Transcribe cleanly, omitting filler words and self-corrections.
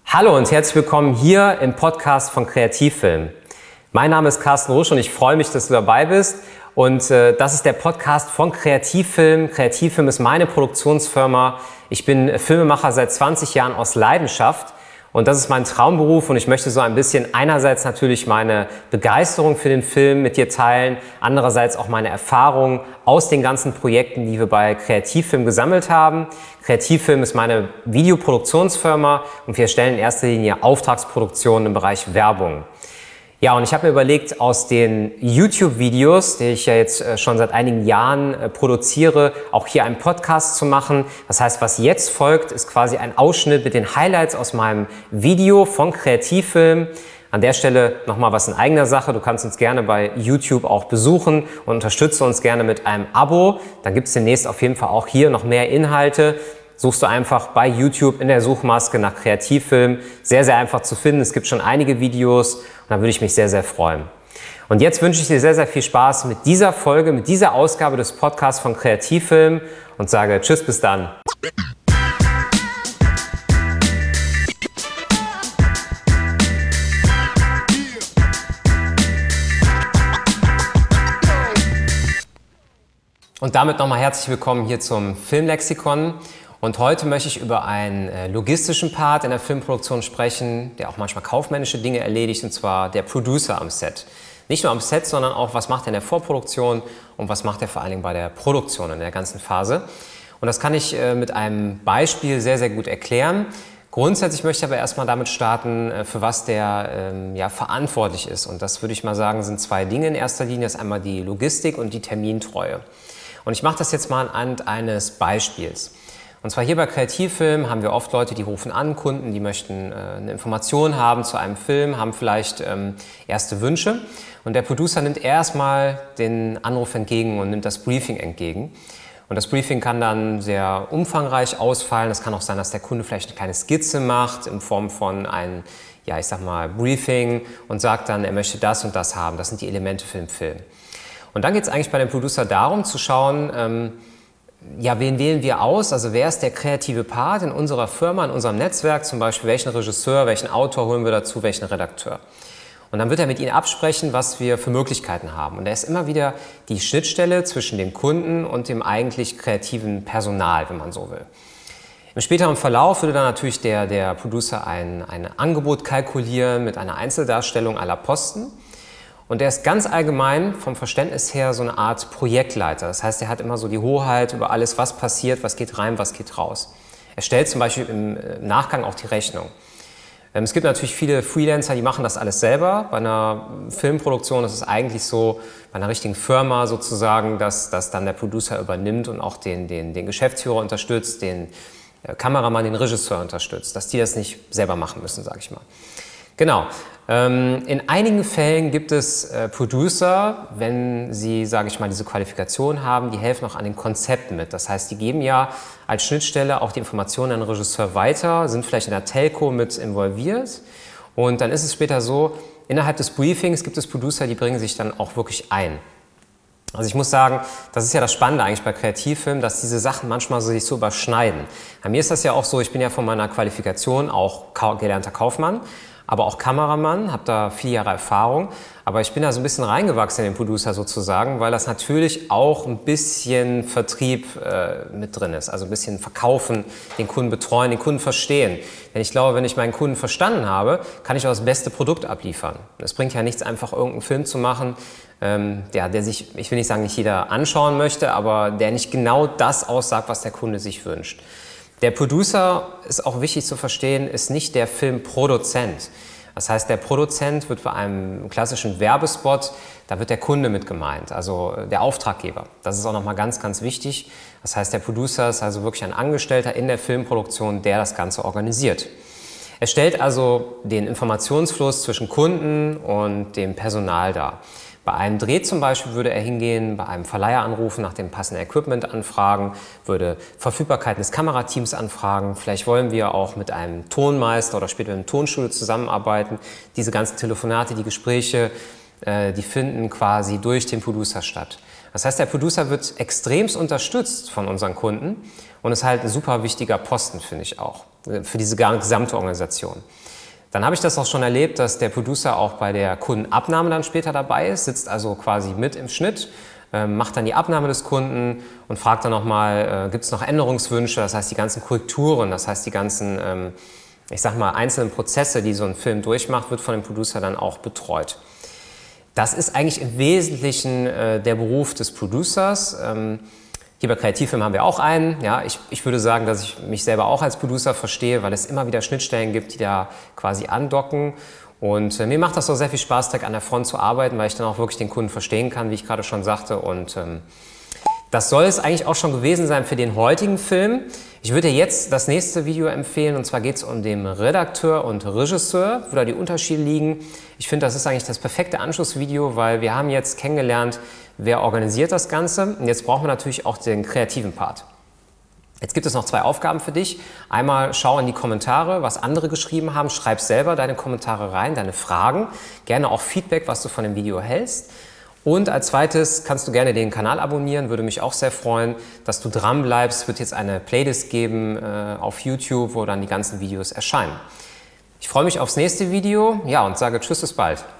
Hallo und herzlich willkommen hier im Podcast von Kreativfilm. Mein Name ist Carsten Rusch und ich freue mich, dass du dabei bist. Und das ist der Podcast von Kreativfilm. Kreativfilm ist meine Produktionsfirma. Ich bin Filmemacher seit 20 Jahren aus Leidenschaft. Und das ist mein Traumberuf und ich möchte so ein bisschen einerseits natürlich meine Begeisterung für den Film mit dir teilen, andererseits auch meine Erfahrungen aus den ganzen Projekten, die wir bei Kreativfilm gesammelt haben. Kreativfilm ist meine Videoproduktionsfirma und wir erstellen in erster Linie Auftragsproduktionen im Bereich Werbung. Ja, und ich habe mir überlegt, aus den YouTube-Videos, die ich ja jetzt schon seit einigen Jahren produziere, auch hier einen Podcast zu machen. Das heißt, was jetzt folgt, ist quasi ein Ausschnitt mit den Highlights aus meinem Video von Kreativfilm. An der Stelle nochmal was in eigener Sache. Du kannst uns gerne bei YouTube auch besuchen und unterstütze uns gerne mit einem Abo. Dann gibt es demnächst auf jeden Fall auch hier noch mehr Inhalte. Suchst du einfach bei YouTube in der Suchmaske nach Kreativfilm. Sehr, sehr einfach zu finden. Es gibt schon einige Videos und da würde ich mich sehr, sehr freuen. Und jetzt wünsche ich dir sehr, sehr viel Spaß mit dieser Folge, mit dieser Ausgabe des Podcasts von Kreativfilm und sage Tschüss, bis dann. Und damit nochmal herzlich willkommen hier zum Filmlexikon. Und heute möchte ich über einen logistischen Part in der Filmproduktion sprechen, der auch manchmal kaufmännische Dinge erledigt, und zwar der Producer am Set. Nicht nur am Set, sondern auch, was macht er in der Vorproduktion und was macht er vor allen Dingen bei der Produktion in der ganzen Phase. Und das kann ich mit einem Beispiel sehr, sehr gut erklären. Grundsätzlich möchte ich aber erstmal damit starten, für was der verantwortlich ist. Und das würde ich mal sagen, sind zwei Dinge in erster Linie. Das ist einmal die Logistik und die Termintreue. Und ich mache das jetzt mal anhand eines Beispiels. Und zwar hier bei Kreativfilm haben wir oft Leute, die rufen an, Kunden, die möchten eine Information haben zu einem Film, haben vielleicht erste Wünsche. Und der Producer nimmt erstmal den Anruf entgegen und nimmt das Briefing entgegen. Und das Briefing kann dann sehr umfangreich ausfallen. Es kann auch sein, dass der Kunde vielleicht eine kleine Skizze macht in Form von einem, Briefing und sagt dann, er möchte das und das haben. Das sind die Elemente für den Film. Und dann geht es eigentlich bei dem Producer darum zu schauen, wen wählen wir aus? Also wer ist der kreative Part in unserer Firma, in unserem Netzwerk? Zum Beispiel welchen Regisseur, welchen Autor holen wir dazu, welchen Redakteur? Und dann wird er mit ihnen absprechen, was wir für Möglichkeiten haben. Und er ist immer wieder die Schnittstelle zwischen dem Kunden und dem eigentlich kreativen Personal, wenn man so will. Im späteren Verlauf würde dann natürlich der Producer ein Angebot kalkulieren mit einer Einzeldarstellung aller Posten. Und er ist ganz allgemein vom Verständnis her so eine Art Projektleiter. Das heißt, er hat immer so die Hoheit über alles, was passiert, was geht rein, was geht raus. Er stellt zum Beispiel im Nachgang auch die Rechnung. Es gibt natürlich viele Freelancer, die machen das alles selber. Bei einer Filmproduktion ist es eigentlich so, bei einer richtigen Firma sozusagen, dass dann der Producer übernimmt und auch den Geschäftsführer unterstützt, den Kameramann, den Regisseur unterstützt, dass die das nicht selber machen müssen, sage ich mal. Genau. In einigen Fällen gibt es Producer, wenn sie, diese Qualifikation haben, die helfen auch an den Konzepten mit. Das heißt, die geben ja als Schnittstelle auch die Informationen an den Regisseur weiter, sind vielleicht in der Telco mit involviert. Und dann ist es später so, innerhalb des Briefings gibt es Producer, die bringen sich dann auch wirklich ein. Also ich muss sagen, das ist ja das Spannende eigentlich bei Kreativfilmen, dass diese Sachen manchmal sich so überschneiden. Bei mir ist das ja auch so, ich bin ja von meiner Qualifikation auch gelernter Kaufmann, aber auch Kameramann, habe da 4 Jahre Erfahrung. Aber ich bin da so ein bisschen reingewachsen in den Producer sozusagen, weil das natürlich auch ein bisschen Vertrieb mit drin ist. Also ein bisschen verkaufen, den Kunden betreuen, den Kunden verstehen. Denn ich glaube, wenn ich meinen Kunden verstanden habe, kann ich auch das beste Produkt abliefern. Es bringt ja nichts, einfach irgendeinen Film zu machen, der sich, ich will nicht sagen, nicht jeder anschauen möchte, aber der nicht genau das aussagt, was der Kunde sich wünscht. Der Producer, ist auch wichtig zu verstehen, ist nicht der Filmproduzent. Das heißt, der Produzent wird bei einem klassischen Werbespot, da wird der Kunde mit gemeint, also der Auftraggeber. Das ist auch nochmal ganz, ganz wichtig. Das heißt, der Producer ist also wirklich ein Angestellter in der Filmproduktion, der das Ganze organisiert. Er stellt also den Informationsfluss zwischen Kunden und dem Personal dar. Bei einem Dreh zum Beispiel würde er hingehen, bei einem Verleiher anrufen, nach dem passenden Equipment anfragen, würde Verfügbarkeiten des Kamerateams anfragen. Vielleicht wollen wir auch mit einem Tonmeister oder später mit einem Tonstudio zusammenarbeiten. Diese ganzen Telefonate, die Gespräche, die finden quasi durch den Producer statt. Das heißt, der Producer wird extremst unterstützt von unseren Kunden und ist halt ein super wichtiger Posten, finde ich auch. für diese gesamte Organisation. Dann habe ich das auch schon erlebt, dass der Producer auch bei der Kundenabnahme dann später dabei ist, sitzt also quasi mit im Schnitt, macht dann die Abnahme des Kunden und fragt dann nochmal, gibt es noch Änderungswünsche, das heißt die ganzen Korrekturen, das heißt die ganzen, ich sag mal, einzelnen Prozesse, die so ein Film durchmacht, wird von dem Producer dann auch betreut. Das ist eigentlich im Wesentlichen der Beruf des Producers. Hier bei Kreativfilm haben wir auch einen. Ja, ich würde sagen, dass ich mich selber auch als Producer verstehe, weil es immer wieder Schnittstellen gibt, die da quasi andocken. Und mir macht das auch sehr viel Spaß, direkt an der Front zu arbeiten, weil ich dann auch wirklich den Kunden verstehen kann, wie ich gerade schon sagte. Und das soll es eigentlich auch schon gewesen sein für den heutigen Film. Ich würde dir jetzt das nächste Video empfehlen, und zwar geht es um den Redakteur und Regisseur, wo da die Unterschiede liegen. Ich finde, das ist eigentlich das perfekte Anschlussvideo, weil wir haben jetzt kennengelernt, wer organisiert das Ganze. Und jetzt brauchen wir natürlich auch den kreativen Part. Jetzt gibt es noch 2 Aufgaben für dich. Einmal schau in die Kommentare, was andere geschrieben haben. Schreib selber deine Kommentare rein, deine Fragen. Gerne auch Feedback, was du von dem Video hältst. Und als zweites kannst du gerne den Kanal abonnieren, würde mich auch sehr freuen, dass du dran bleibst. Es wird jetzt eine Playlist geben auf YouTube, wo dann die ganzen Videos erscheinen. Ich freue mich aufs nächste Video, ja, und sage tschüss, bis bald.